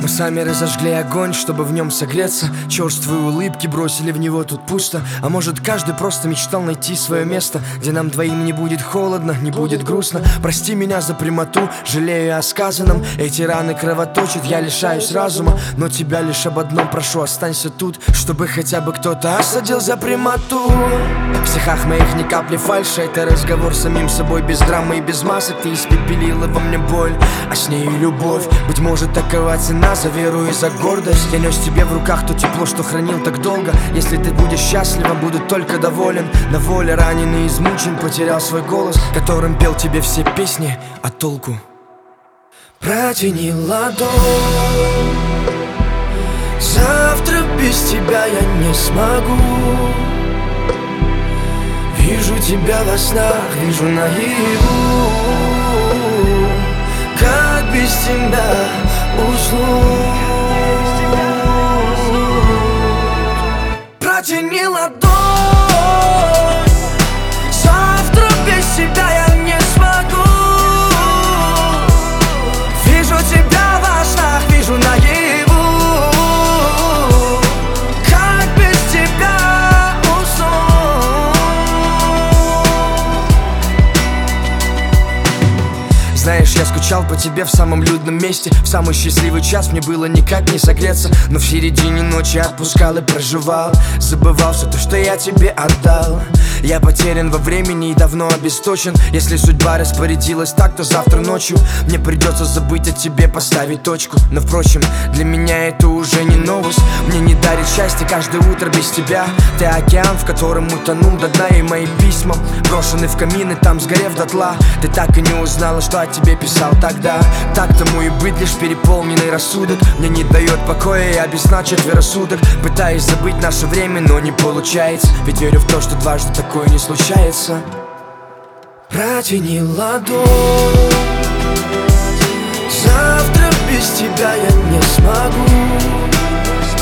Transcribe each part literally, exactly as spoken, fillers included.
Мы сами разожгли огонь, чтобы в нем согреться. Черствые улыбки бросили в него, тут пусто. А может, каждый просто мечтал найти свое место, где нам двоим не будет холодно, не будет грустно. Прости меня за прямоту, жалею о сказанном. Эти раны кровоточат, я лишаюсь разума. Но тебя лишь об одном прошу, останься тут, чтобы хотя бы кто-то осадил за прямоту. В стихах моих ни капли фальши, это разговор с самим собой, без драмы и без масок. Ты испепелила во мне боль, а с ней и любовь. Быть может, такова цена за веру и за гордость. Я нес тебе в руках то тепло, что хранил так долго. Если ты будешь счастлива, буду только доволен. На воле раненый и измучен, потерял свой голос, которым пел тебе все песни, а толку? Протяни ладонь. Завтра без тебя я не смогу. Вижу тебя во снах, вижу наяву. Как без тебя уснуть? Протяни ладонь. Завтра без тебя я не смогу. Вижу тебя во снах, вижу наяву. Как без тебя уснуть? Знаешь, я скучал по тебе в самом людном месте. В самый счастливый час мне было никак не согреться. Но в середине ночи отпускал и проживал. Забывал все то, что я тебе отдал. Я потерян во времени и давно обесточен. Если судьба распорядилась так, то завтра ночью мне придется забыть о тебе, поставить точку. Но впрочем, для меня это уже не новость. Мне не дарит счастье каждое утро без тебя. Ты океан, в котором утонул до дна. И мои письма брошены в камин, и там сгорев дотла. Ты так и не узнала, что о тебе писал тогда. Так тому и быть, лишь переполненный рассудок мне не дает покоя, я без сна четверо суток. Пытаюсь забыть наше время, но не получается. Ведь верю в то, что дважды такое не случается. Протяни ладонь. Завтра без тебя я не смогу.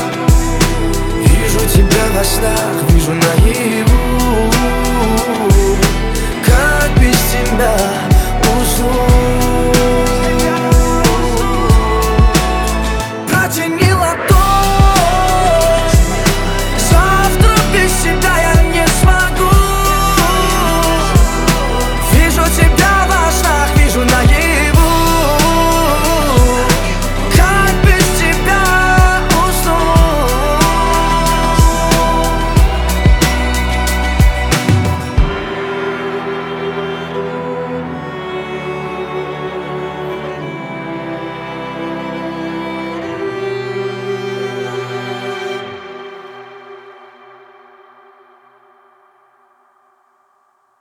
Вижу тебя во снах, вижу наяву.